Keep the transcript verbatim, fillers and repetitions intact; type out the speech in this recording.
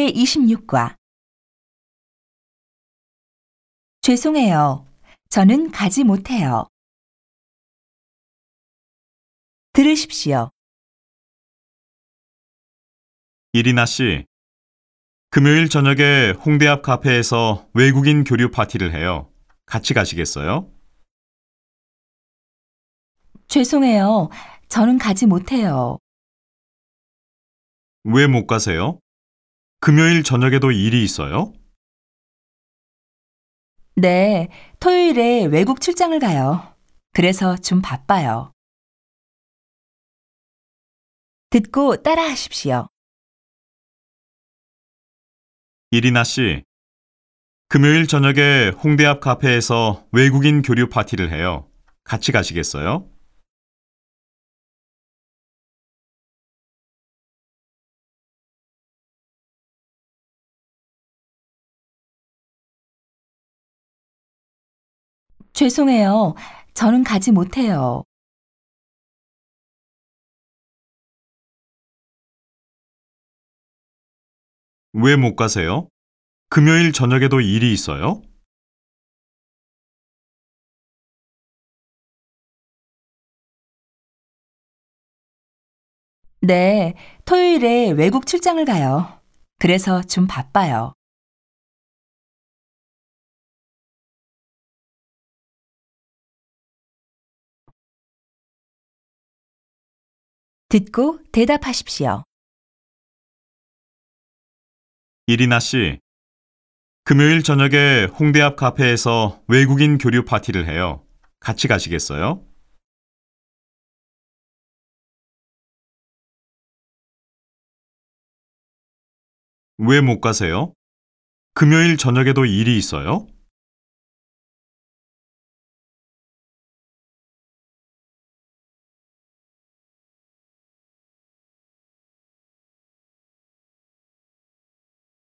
제이십육 과 죄송해요. 저는 가지 못해요. 들으십시오. 이리나 씨, 금요일 저녁에 홍대 앞 카페에서 외국인 교류 파티를 해요. 같이 가시겠어요? 죄송해요. 저는 가지 못해요. 왜 못 가세요? 금요일 저녁에도 일이 있어요? 네, 토요일에 외국 출장을 가요. 그래서 좀 바빠요. 듣고 따라 하십시오. 이리나 씨, 금요일 저녁에 홍대 앞 카페에서 외국인 교류 파티를 해요. 같이 가시겠어요? 죄송해요. 저는 가지 못해요. 왜 못 가세요? 금요일 저녁에도 일이 있어요? 네, 토요일에 외국 출장을 가요. 그래서 좀 바빠요. 듣고 대답하십시오. 이리나 씨, 금요일 저녁에 홍대 앞 카페에서 외국인 교류 파티를 해요. 같이 가시겠어요? 왜 못 가세요? 금요일 저녁에도 일이 있어요?